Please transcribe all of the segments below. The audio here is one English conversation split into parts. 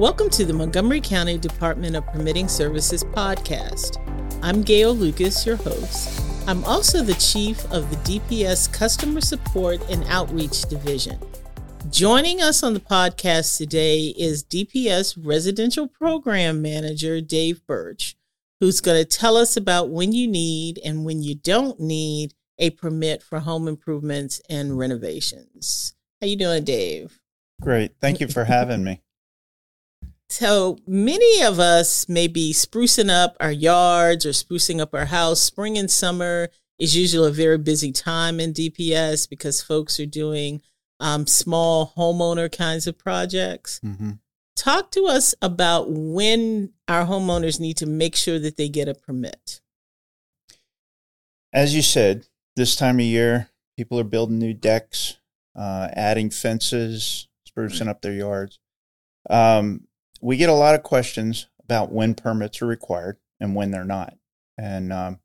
Welcome to the Montgomery County Department of Permitting Services podcast. I'm Gail Lucas, your host. I'm also the chief of the DPS Customer Support and Outreach Division. Joining us on the podcast today is DPS Residential Program Manager Dave Birch, who's going to tell us about when you need and when you don't need a permit for home improvements and renovations. How you doing, Dave? Great. Thank you for having me. So many of us may be sprucing up our yards or sprucing up our house. Spring and summer is usually a very busy time in DPS because folks are doing small homeowner kinds of projects. Mm-hmm. Talk to us about when our homeowners need to make sure that they get a permit. As you said, this time of year, people are building new decks, adding fences, sprucing up their yards. We get a lot of questions about when permits are required and when they're not. And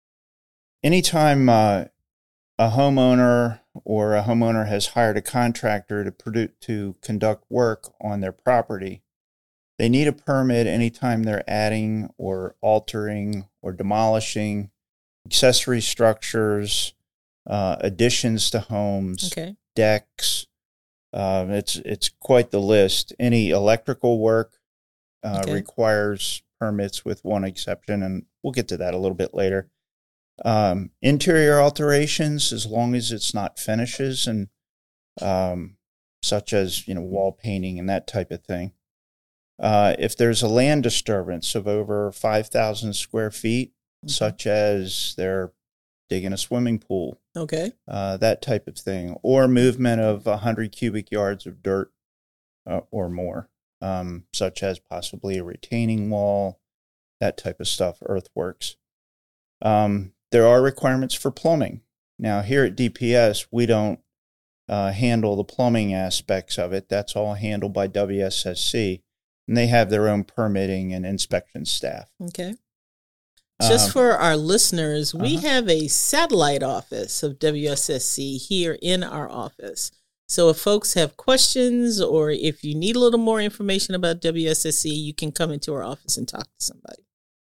anytime a homeowner or a homeowner has hired a contractor to conduct work on their property, they need a permit anytime they're adding or altering or demolishing accessory structures, additions to homes, decks. It's quite the list. Any electrical work requires permits with one exception, and we'll get to that a little bit later. Interior alterations, as long as it's not finishes and such as wall painting and that type of thing. If there's a land disturbance of over 5,000 square feet, such as they're digging a swimming pool, that type of thing, or movement of 100 cubic yards of dirt or more, such as possibly a retaining wall, that type of stuff, earthworks. There are requirements for plumbing. Now, here at DPS, we don't handle the plumbing aspects of it. That's all handled by WSSC, and they have their own permitting and inspection staff. Okay. Just for our listeners, we have a satellite office of WSSC here in our office. So if folks have questions or if you need a little more information about WSSC, you can come into our office and talk to somebody.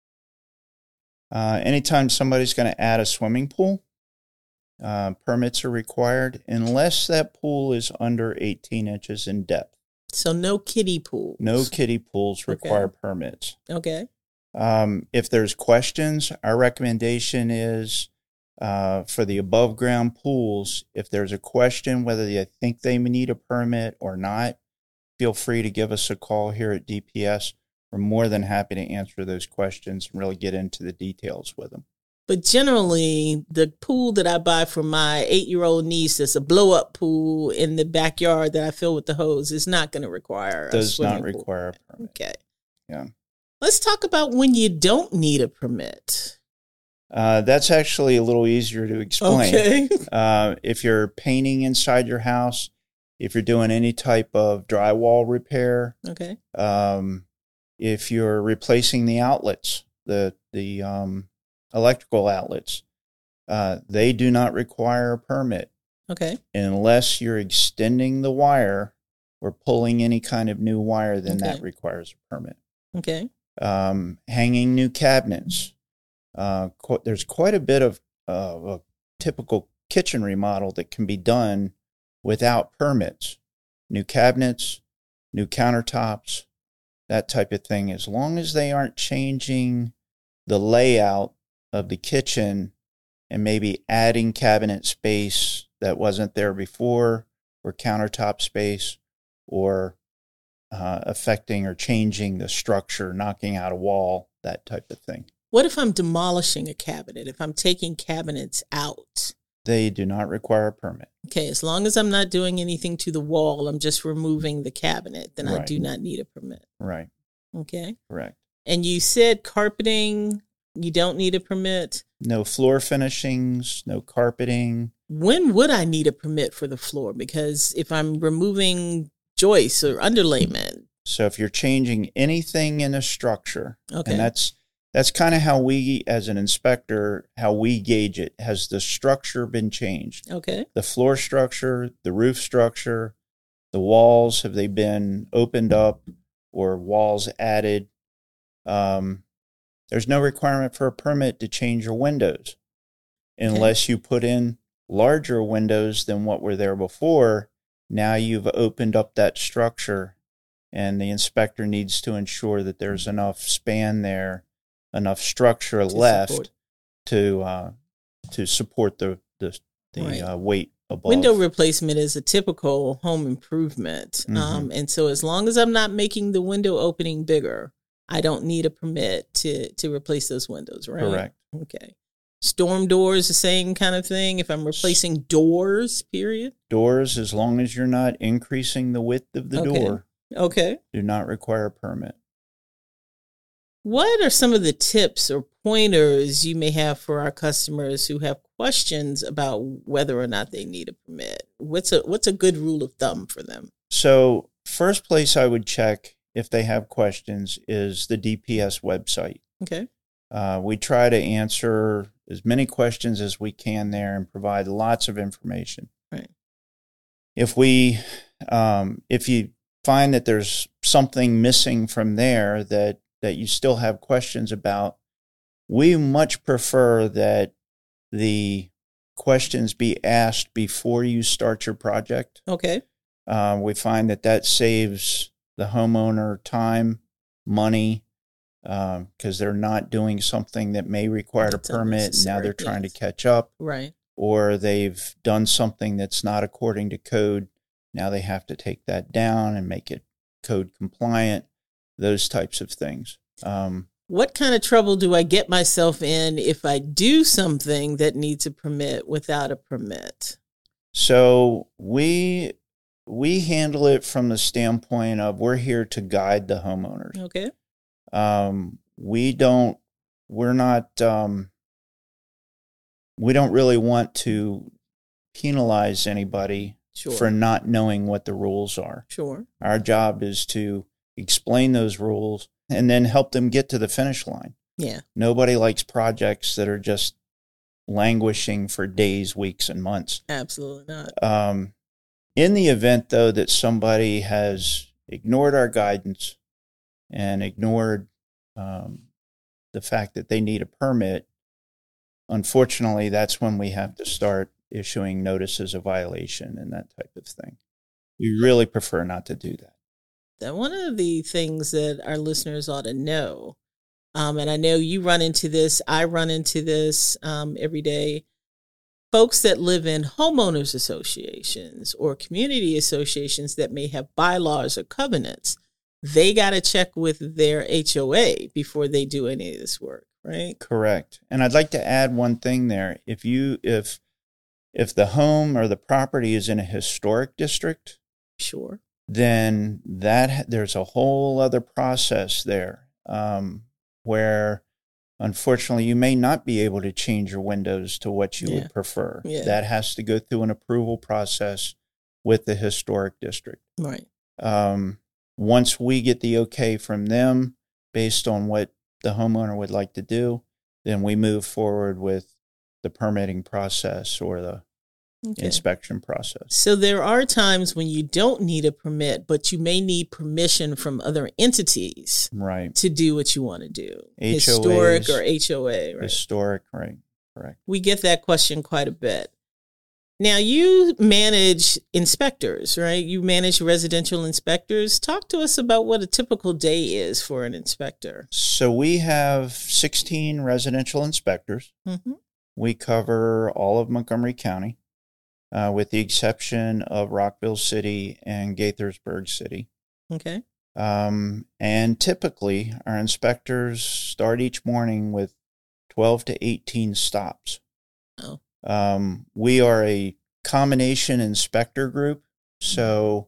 Anytime somebody's going to add a swimming pool, permits are required unless that pool is under 18 inches in depth. So no kiddie pools. No kiddie pools require permits. Okay. If there's questions, our recommendation is for the above ground pools, if there's a question whether you think they need a permit or not, feel free to give us a call here at DPS. We're more than happy to answer those questions and really get into the details with them. But generally, the pool that I buy for my 8-year-old niece that's a blow-up pool in the backyard that I fill with the hose is not going to require a swimming pool. Does not require a permit. Okay. Yeah. Let's talk about when you don't need a permit. That's actually a little easier to explain. Okay. If you're painting inside your house, if you're doing any type of drywall repair, if you're replacing the outlets, the electrical outlets, they do not require a permit. Okay. Unless you're extending the wire or pulling any kind of new wire, then that requires a permit. Okay. Hanging new cabinets. There's quite a bit of a typical kitchen remodel that can be done without permits. New cabinets, new countertops, that type of thing. As long as they aren't changing the layout of the kitchen and maybe adding cabinet space that wasn't there before, or countertop space, or affecting or changing the structure, knocking out a wall, that type of thing. What if I'm demolishing a cabinet, if I'm taking cabinets out? They do not require a permit. Okay, as long as I'm not doing anything to the wall, I'm just removing the cabinet, then I do not need a permit. Right. Okay. Correct. And you said carpeting, you don't need a permit? No floor finishings, no carpeting. When would I need a permit for the floor? Because if I'm removing joists or underlayment. So if you're changing anything in a structure, and that's kind of how we, as an inspector, how we gauge it. Has the structure been changed? Okay. The floor structure, the roof structure, the walls, have they been opened up or walls added. There's no requirement for a permit to change your windows unless you put in larger windows than what were there before. Now you've opened up that structure, and the inspector needs to ensure that there's enough span there, enough structure left to support the weight above. Window replacement is a typical home improvement. And so as long as I'm not making the window opening bigger, I don't need a permit to replace those windows, right? Correct. Okay. Storm doors, the same kind of thing. If I'm replacing doors, period. Doors, as long as you're not increasing the width of the door, do not require a permit. What are some of the tips or pointers you may have for our customers who have questions about whether or not they need a permit? What's a good rule of thumb for them? So, first place I would check if they have questions is the DPS website. Okay. We try to answer as many questions as we can there and provide lots of information. Right. If you find that there's something missing from there that you still have questions about, we much prefer that the questions be asked before you start your project. Okay. We find that saves the homeowner time, money, because they're not doing something that may require a permit. Now they're trying to catch up. Right. Or they've done something that's not according to code. Now they have to take that down and make it code compliant, those types of things. What kind of trouble do I get myself in if I do something that needs a permit without a permit? So we handle it from the standpoint of we're here to guide the homeowners. Okay. We don't really want to penalize anybody for not knowing what the rules are. Sure. Our job is to explain those rules and then help them get to the finish line. Yeah. Nobody likes projects that are just languishing for days, weeks, and months. Absolutely not. In the event, though, that somebody has ignored our guidance and ignored the fact that they need a permit, unfortunately, that's when we have to start issuing notices of violation and that type of thing. We really prefer not to do that. One of the things that our listeners ought to know, and I know you run into this, I run into this every day, folks that live in homeowners associations or community associations that may have bylaws or covenants, they got to check with their HOA before they do any of this work, right? Correct. And I'd like to add one thing there. If the home or the property is in a historic district, sure, then there's a whole other process there where, unfortunately, you may not be able to change your windows to what you would prefer. Yeah. That has to go through an approval process with the historic district. Right. Once we get the okay from them based on what the homeowner would like to do, then we move forward with the permitting process or the inspection process. So there are times when you don't need a permit, but you may need permission from other entities, right, to do what you want to do. HOAs, historic or HOA, right? Historic, right, correct. We get that question quite a bit. Now, you manage inspectors, right? You manage residential inspectors. Talk to us about what a typical day is for an inspector. So we have 16 residential inspectors. Mm-hmm. We cover all of Montgomery County, with the exception of Rockville City and Gaithersburg City. Okay. And typically, our inspectors start each morning with 12 to 18 stops. Oh. We are a combination inspector group. So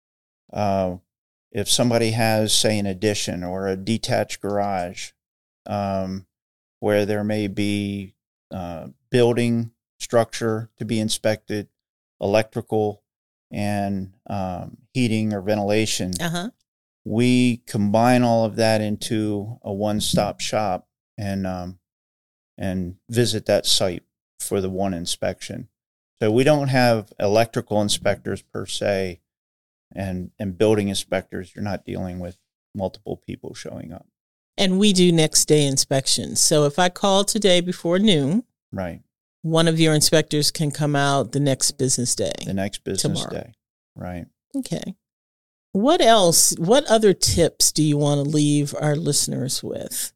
if somebody has, say, an addition or a detached garage, where there may be building structure to be inspected, electrical and heating or ventilation, we combine all of that into a one-stop shop and visit that site for the one inspection. So we don't have electrical inspectors per se, and building inspectors. You're not dealing with multiple people showing up. And we do next day inspections. So if I call today before noon, right, one of your inspectors can come out the next business day. The next business tomorrow. day. Right. Okay. What else? What other tips do you want to leave our listeners with?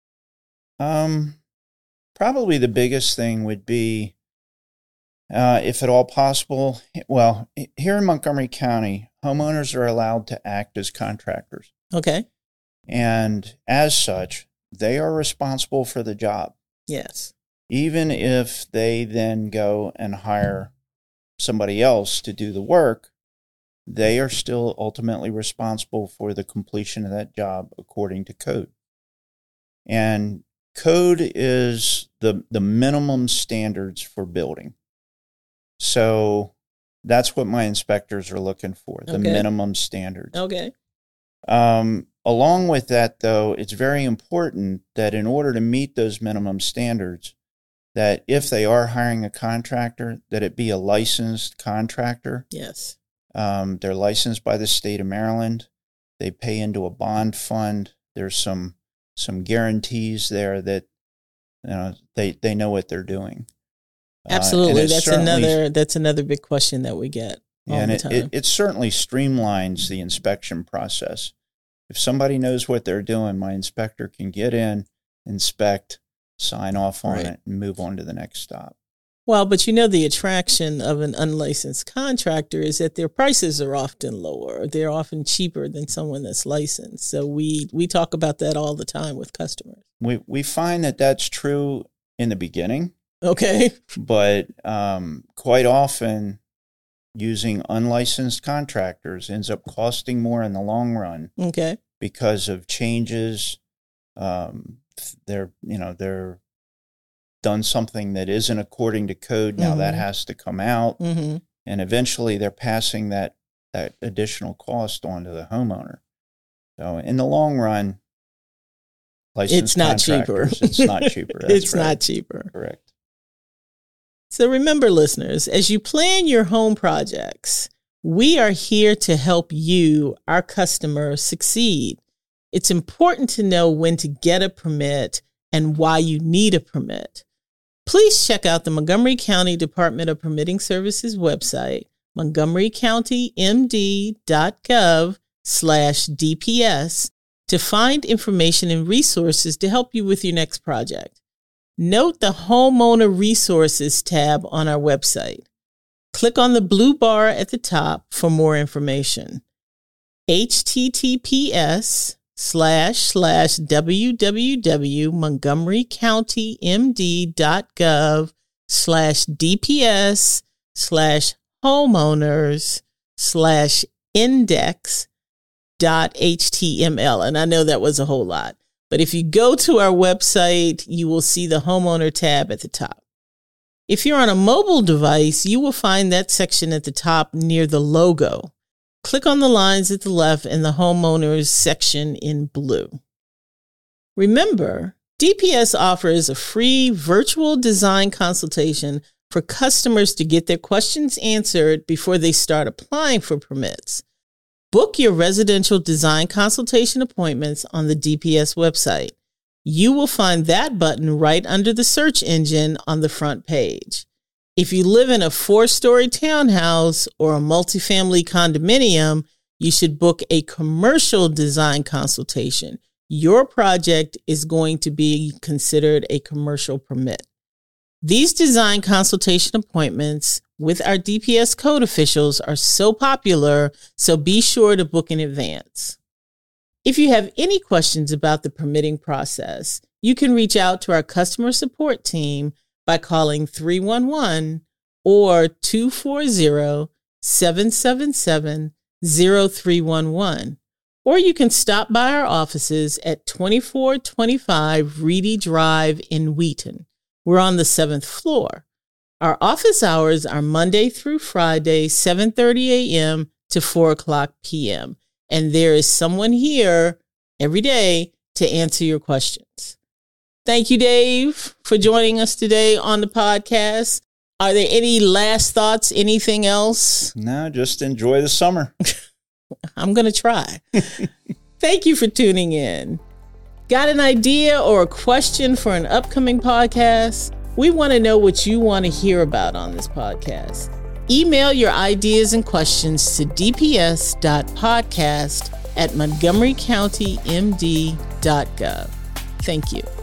Probably the biggest thing would be, if at all possible, well, here in Montgomery County, homeowners are allowed to act as contractors. Okay. And as such, they are responsible for the job. Yes. Even if they then go and hire somebody else to do the work, they are still ultimately responsible for the completion of that job according to code. And code is the minimum standards for building. So that's what my inspectors are looking for, the minimum standards. Okay. Along with that, though, it's very important that in order to meet those minimum standards, that if they are hiring a contractor, that it be a licensed contractor. Yes. They're licensed by the state of Maryland. They pay into a bond fund. There's some guarantees there that they know what they're doing. Absolutely. That's another big question that we get all the time. It certainly streamlines the inspection process. If somebody knows what they're doing, my inspector can get in, inspect, sign off on it, and move on to the next stop. Well, but the attraction of an unlicensed contractor is that their prices are often lower. They're often cheaper than someone that's licensed. So we talk about that all the time with customers. We find that that's true in the beginning. Okay. But quite often, using unlicensed contractors ends up costing more in the long run. Okay. Because of changes. They're done something that isn't according to code. Now that has to come out. Mm-hmm. And eventually they're passing that additional cost on to the homeowner. So in the long run, licensed it's not cheaper. It's not cheaper. That's it's not cheaper. Correct. So remember, listeners, as you plan your home projects, we are here to help you, our customers, succeed. It's important to know when to get a permit and why you need a permit. Please check out the Montgomery County Department of Permitting Services website, montgomerycountymd.gov/DPS, to find information and resources to help you with your next project. Note the Homeowner Resources tab on our website. Click on the blue bar at the top for more information. https://www.montgomerycountymd.gov/DPS/index.html. And I know that was a whole lot. But if you go to our website, you will see the homeowner tab at the top. If you're on a mobile device, you will find that section at the top near the logo. Click on the lines at the left and the homeowners section in blue. Remember, DPS offers a free virtual design consultation for customers to get their questions answered before they start applying for permits. Book your residential design consultation appointments on the DPS website. You will find that button right under the search engine on the front page. If you live in a 4-story townhouse or a multifamily condominium, you should book a commercial design consultation. Your project is going to be considered a commercial permit. These design consultation appointments with our DPS code officials are so popular, so be sure to book in advance. If you have any questions about the permitting process, you can reach out to our customer support team by calling 311 or 240-777-0311. Or you can stop by our offices at 2425 Reedy Drive in Wheaton. We're on the 7th floor. Our office hours are Monday through Friday, 7:30 a.m. to 4 o'clock p.m. And there is someone here every day to answer your questions. Thank you, Dave, for joining us today on the podcast. Are there any last thoughts? Anything else? No, just enjoy the summer. I'm going to try. Thank you for tuning in. Got an idea or a question for an upcoming podcast? We want to know what you want to hear about on this podcast. Email your ideas and questions to dps.podcast@montgomerycountymd.gov. Thank you.